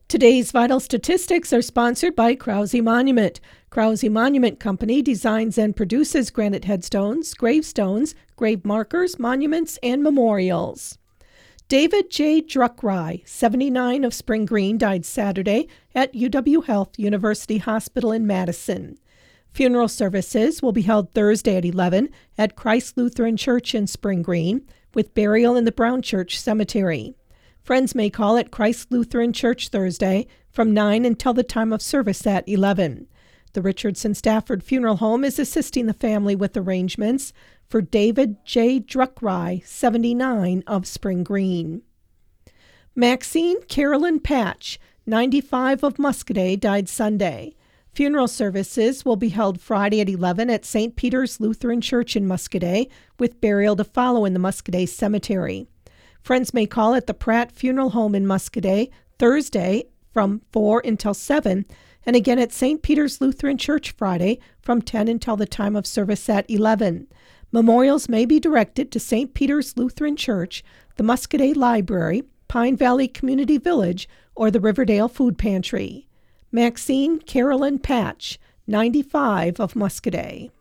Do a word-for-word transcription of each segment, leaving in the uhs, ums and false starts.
Today's vital statistics are sponsored by Krause Monument. Krause Monument Company designs and produces granite headstones, gravestones, grave markers, monuments, and memorials. David J. Druckrye, seventy-nine, of Spring Green, died Saturday at U W Health University Hospital in Madison. Funeral services will be held Thursday at eleven at Christ Lutheran Church in Spring Green, with burial in the Brown Church Cemetery. Friends may call at Christ Lutheran Church Thursday from nine until the time of service at eleven. The Richardson Stafford Funeral Home is assisting the family with arrangements for David J. Druckrye, seventy-nine, of Spring Green. Maxine Carolyn Patch, ninety-five, of Muscoda, died Sunday. Funeral services will be held Friday at eleven at Saint Peter's Lutheran Church in Muscoda, with burial to follow in the Muscoda Cemetery. Friends may call at the Pratt Funeral Home in Muscoda Thursday from four until seven, and again at Saint Peter's Lutheran Church Friday from ten until the time of service at eleven. Memorials may be directed to Saint Peter's Lutheran Church, the Muscoda Library, Pine Valley Community Village, or the Riverdale Food Pantry. Maxine Carolyn Patch, ninety-five, of Muscoda.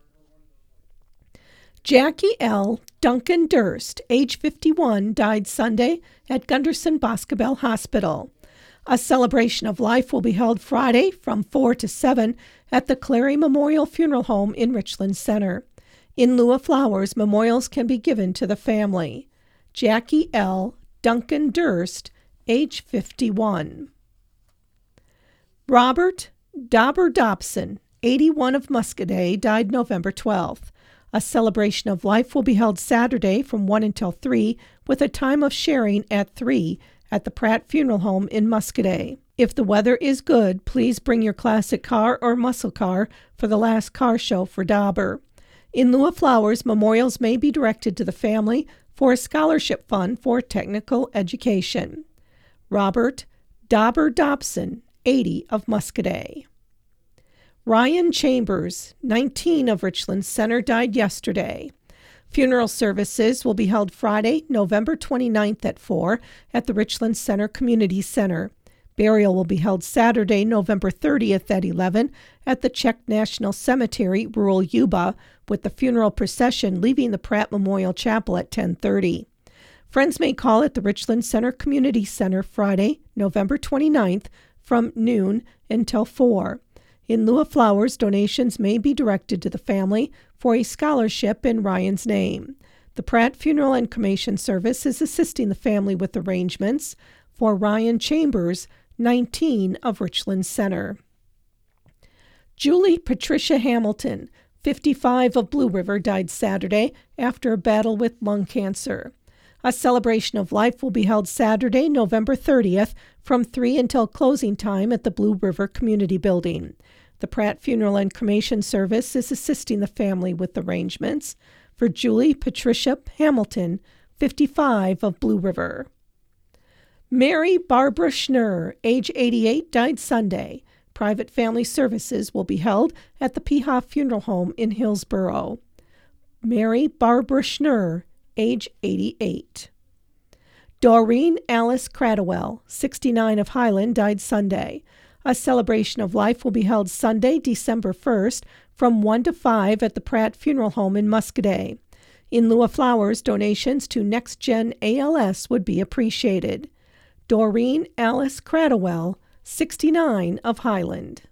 Jackie L. Duncan Durst, age fifty-one, died Sunday at Gunderson Boscobel Hospital. A celebration of life will be held Friday from four to seven at the Clary Memorial Funeral Home in Richland Center. In lieu of flowers, memorials can be given to the family. Jackie L. Duncan Durst, age fifty-one. Robert Dauber Dobson, eighty-one, of Muscoda, died November twelfth. A celebration of life will be held Saturday from one until three, with a time of sharing at three at the Pratt Funeral Home in Muscoda. If the weather is good, please bring your classic car or muscle car for the last car show for Dauber. In lieu of flowers, memorials may be directed to the family for a scholarship fund for technical education. Robert Dauber Dobson, eighty, of Muscoda. Ryan Chambers, nineteen, of Richland Center, died yesterday. Funeral services will be held Friday, November twenty-ninth at four at the Richland Center Community Center. Burial will be held Saturday, November thirtieth at eleven at the Czech National Cemetery, rural Yuba, with the funeral procession leaving the Pratt Memorial Chapel at ten thirty. Friends may call at the Richland Center Community Center Friday, November twenty-ninth from noon until four. In lieu of flowers, donations may be directed to the family for a scholarship in Ryan's name. The Pratt Funeral and Cremation Service is assisting the family with arrangements for Ryan Chambers, nineteen, of Richland Center. Julie Patricia Hamilton, fifty-five, of Blue River, died Saturday after a battle with lung cancer. A celebration of life will be held Saturday, November thirtieth, from three until closing time at the Blue River Community Building. The Pratt Funeral and Cremation Service is assisting the family with arrangements for Julie Patricia Hamilton, fifty-five, of Blue River. Mary Barbara Schnurr, age eighty-eight, died Sunday. Private family services will be held at the Peha Funeral Home in Hillsboro. Mary Barbara Schnurr, age eighty-eight. Doreen Alice Cradwell, sixty-nine, of Highland, died Sunday. A celebration of life will be held Sunday, December first, from one to five at the Pratt Funeral Home in Muscoda. In lieu of flowers, donations to Next Gen A L S would be appreciated. Doreen Alice Cradwell, sixty-nine, of Highland.